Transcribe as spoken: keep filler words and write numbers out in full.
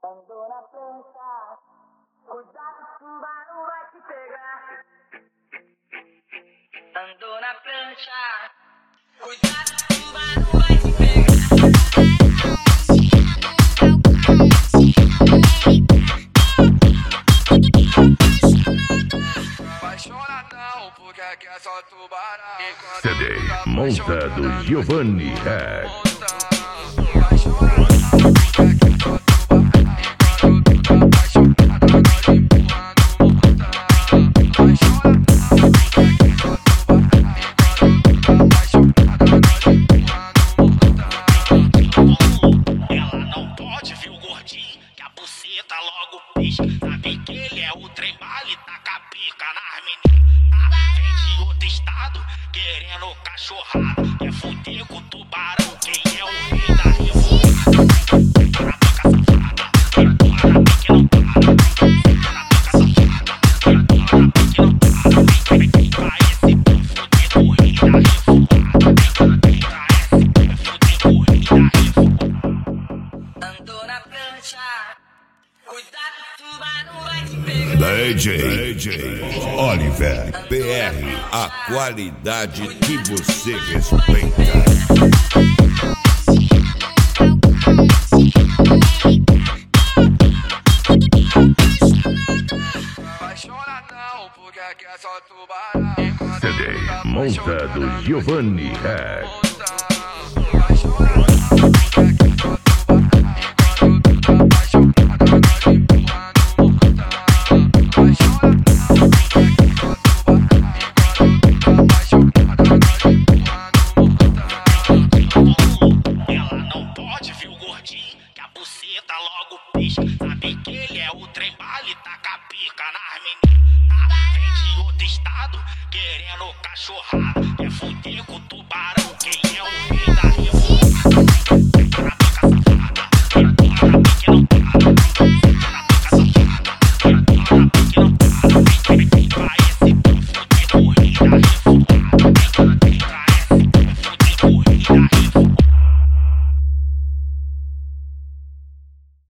Andou na prancha, cuidado, tubarão vai te pegar. Andou na prancha, cuidado, tubarão vai te pegar. Vai chorar não, porque aqui é só tubarão. C D Monta do Giovanni Head. Vai chorar não, porque aqui é só tubarão. Enquanto tu tá apaixonada, nós empurrando o montão. Vai chorar não, porque aqui é só tubarão. Enquanto tu tá apaixonada, nós empurrando o montão. Ela não pode ver o gordinho, que a buceta logo pisca. Sabe que ele é o trem bala e taca a pica nas meninas. Ah, vem de outro estado, querendo cachorrada. Quer fuder com o tubarão, quem é o rei da revoada? Tá na pica safada, agora na pique não para. Tá na pica safada, agora na pique não para. Vem, vem pra esse pão fuder com o rei da revoada. Vem pra esse pão fuder com o rei da revoada. Andou na prancha, cuidado, tubarão vai te pegar. D J, D J Oliver P R, a qualidade que você respeita. Vai chorar não, porque aqui é só tubarão. Enquanto C D tu tá Monta apaixonada, do nós Giovanni empurrando o Head. montão. Vai chorar não, porque aqui é só tubarão. Enquanto tu tá apaixonada, nós empurrando o montão. Vai chorar não, porque aqui é só tubarão. Enquanto tu tá apaixonada, nós empurrando o montão. Ela não pode ver o gordinho, que a buceta logo pisca. Sabe que ele é o trem bala e taca a pica nas meninas. Ah, vem de outro estado, querendo cachorrada. Quer fuder com o